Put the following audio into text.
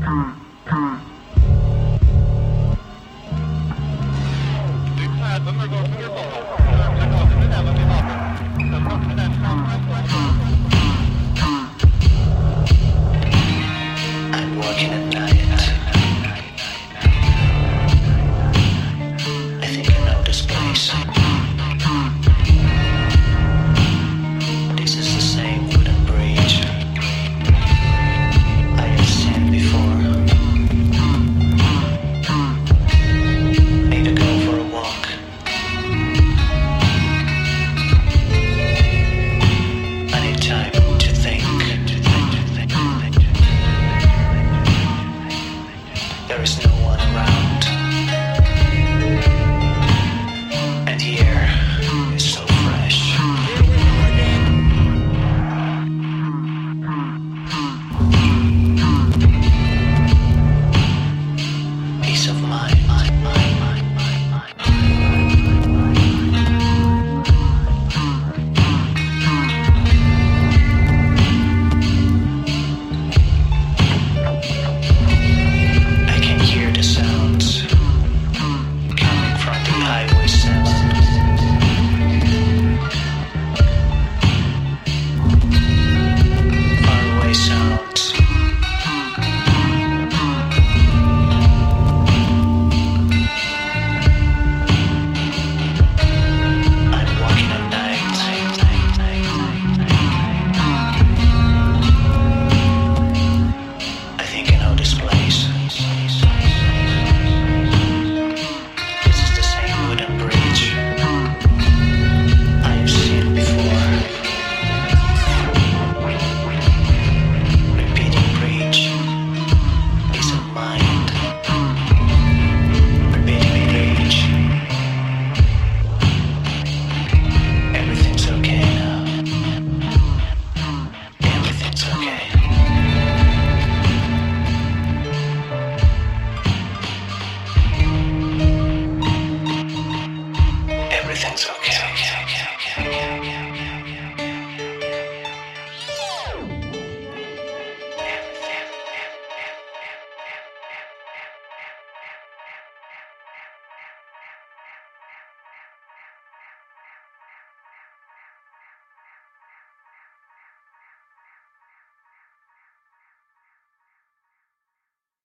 I'm working at night. I think I know this place. This is the same wooden bridge I have seen before. Need to go for a walk. I need time to think. There is no one around. And here is so fresh. Peace of mind. I can hear the sounds coming from the highway sound. Faraway sounds. I'm walking at night. I think I know this place. This is the same wooden bridge I have seen before. Repeating bridge, peace of mind. Repeating bridge. Everything's okay now. Everything's okay. Everything's okay.